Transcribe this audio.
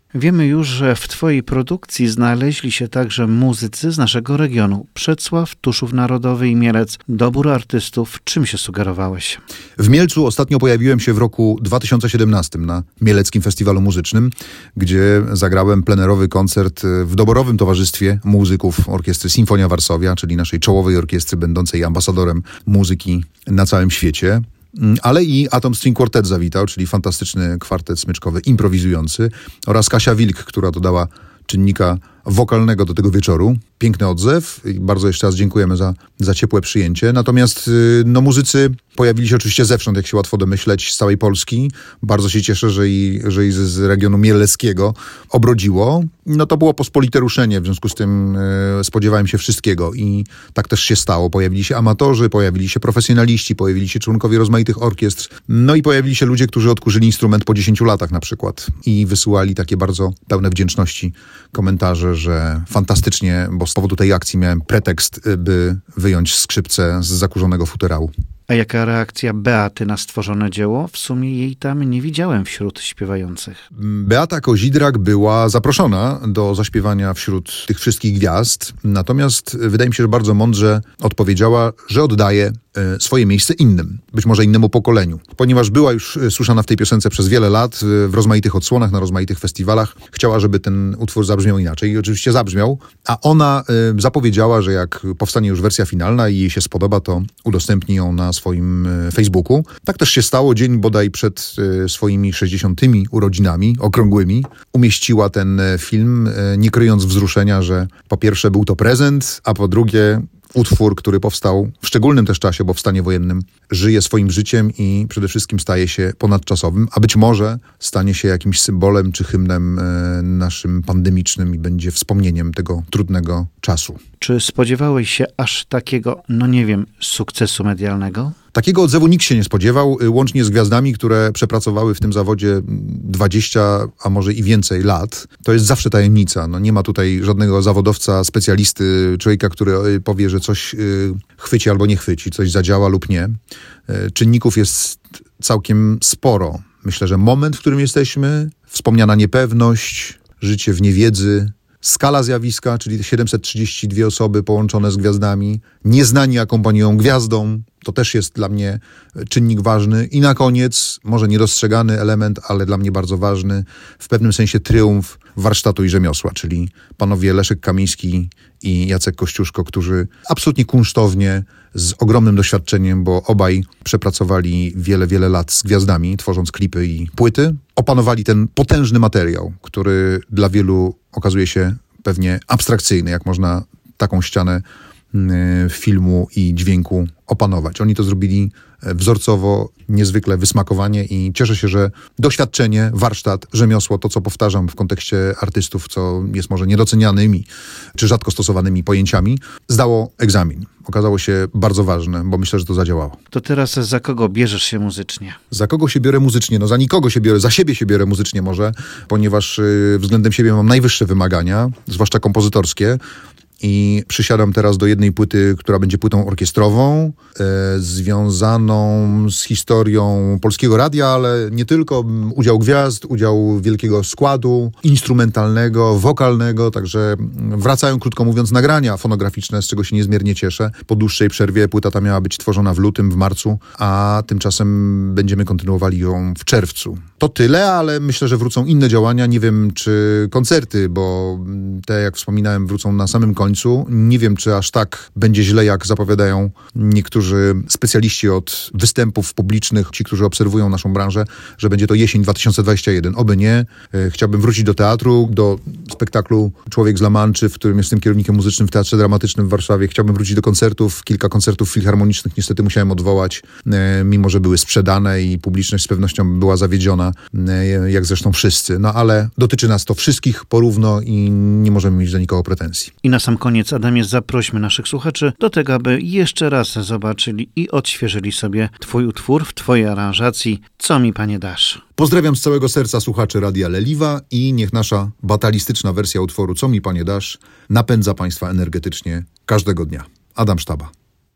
Wiemy już, że w Twojej produkcji znaleźli się także muzycy z naszego regionu. Przecław, Tuszów Narodowy i Mielec. Dobór artystów, czym się sugerowałeś? W Mielcu ostatnio pojawiłem się w roku 2017 na Mieleckim Festiwalu Muzycznym, gdzie zagrałem plenerowy koncert w doborowym towarzystwie muzyków Orkiestry Sinfonia Varsovia, czyli naszej czołowej orkiestry będącej ambasadorem muzyki na całym świecie. Ale i Atom String Quartet zawitał, czyli fantastyczny kwartet smyczkowy improwizujący, oraz Kasia Wilk, która dodała czynnika wokalnego do tego wieczoru. Piękny odzew i bardzo jeszcze raz dziękujemy za ciepłe przyjęcie. Natomiast muzycy pojawili się oczywiście zewsząd, jak się łatwo domyśleć, z całej Polski. Bardzo się cieszę, że i z regionu mieleckiego obrodziło. No to było pospolite ruszenie, w związku z tym spodziewałem się wszystkiego i tak też się stało. Pojawili się amatorzy, pojawili się profesjonaliści, pojawili się członkowie rozmaitych orkiestr, no i pojawili się ludzie, którzy odkurzyli instrument po 10 latach na przykład i wysyłali takie bardzo pełne wdzięczności komentarze, że fantastycznie, bo z powodu tej akcji miałem pretekst, by wyjąć skrzypce z zakurzonego futerału. A jaka reakcja Beaty na stworzone dzieło? W sumie jej tam nie widziałem wśród śpiewających. Beata Kozidrak była zaproszona do zaśpiewania wśród tych wszystkich gwiazd, natomiast wydaje mi się, że bardzo mądrze odpowiedziała, że oddaje swoje miejsce innym, być może innemu pokoleniu. Ponieważ była już słyszana w tej piosence przez wiele lat, w rozmaitych odsłonach, na rozmaitych festiwalach, chciała, żeby ten utwór zabrzmiał inaczej i oczywiście zabrzmiał, a ona zapowiedziała, że jak powstanie już wersja finalna i jej się spodoba, to udostępni ją na swoim Facebooku. Tak też się stało. Dzień bodaj przed swoimi 60. urodzinami okrągłymi umieściła ten film, nie kryjąc wzruszenia, że po pierwsze był to prezent, a po drugie utwór, który powstał w szczególnym też czasie, bo w stanie wojennym żyje swoim życiem i przede wszystkim staje się ponadczasowym, a być może stanie się jakimś symbolem czy hymnem naszym pandemicznym i będzie wspomnieniem tego trudnego czasu. Czy spodziewałeś się aż takiego, sukcesu medialnego? Takiego odzewu nikt się nie spodziewał, łącznie z gwiazdami, które przepracowały w tym zawodzie 20, a może i więcej lat. To jest zawsze tajemnica. Nie ma tutaj żadnego zawodowca, specjalisty, człowieka, który powie, że coś chwyci albo nie chwyci, coś zadziała lub nie. Czynników jest całkiem sporo. Myślę, że moment, w którym jesteśmy, wspomniana niepewność, życie w niewiedzy, skala zjawiska, czyli 732 osoby połączone z gwiazdami, nieznani akompaniują gwiazdą, to też jest dla mnie czynnik ważny. I na koniec, może niedostrzegany element, ale dla mnie bardzo ważny, w pewnym sensie triumf warsztatu i rzemiosła, czyli panowie Leszek Kamiński i Jacek Kościuszko, którzy absolutnie kunsztownie, z ogromnym doświadczeniem, bo obaj przepracowali wiele, wiele lat z gwiazdami, tworząc klipy i płyty, opanowali ten potężny materiał, który dla wielu okazuje się pewnie abstrakcyjny, jak można taką ścianę filmu i dźwięku opanować. Oni to zrobili wzorcowo, niezwykle wysmakowanie i cieszę się, że doświadczenie, warsztat, rzemiosło, to co powtarzam w kontekście artystów, co jest może niedocenianymi czy rzadko stosowanymi pojęciami, zdało egzamin. Okazało się bardzo ważne, bo myślę, że to zadziałało. To teraz za kogo bierzesz się muzycznie? Za kogo się biorę muzycznie? Za nikogo się biorę, za siebie się biorę muzycznie może, ponieważ względem siebie mam najwyższe wymagania, zwłaszcza kompozytorskie. I przysiadam teraz do jednej płyty, która będzie płytą orkiestrową, związaną z historią Polskiego Radia, ale nie tylko. Udział gwiazd, udział wielkiego składu instrumentalnego, wokalnego, także wracają, krótko mówiąc, nagrania fonograficzne, z czego się niezmiernie cieszę. Po dłuższej przerwie płyta ta miała być tworzona w lutym, w marcu, a tymczasem będziemy kontynuowali ją w czerwcu. To tyle, ale myślę, że wrócą inne działania. Nie wiem, czy koncerty, bo te, jak wspominałem, wrócą na samym końcu. Nie wiem, czy aż tak będzie źle, jak zapowiadają niektórzy specjaliści od występów publicznych, ci, którzy obserwują naszą branżę, że będzie to jesień 2021. Oby nie. Chciałbym wrócić do teatru, do spektaklu Człowiek z La Manczy, w którym jestem kierownikiem muzycznym w Teatrze Dramatycznym w Warszawie. Chciałbym wrócić do koncertów. Kilka koncertów filharmonicznych niestety musiałem odwołać, mimo że były sprzedane i publiczność z pewnością była zawiedziona, jak zresztą wszyscy. No ale dotyczy nas to wszystkich porówno i nie możemy mieć do nikogo pretensji. I na sam koniec, Adamie, zaprośmy naszych słuchaczy do tego, aby jeszcze raz zobaczyli i odświeżyli sobie Twój utwór w Twojej aranżacji Co mi, Panie, dasz? Pozdrawiam z całego serca słuchaczy Radia Leliwa i niech nasza batalistyczna wersja utworu Co mi, Panie, dasz napędza Państwa energetycznie każdego dnia. Adam Sztaba.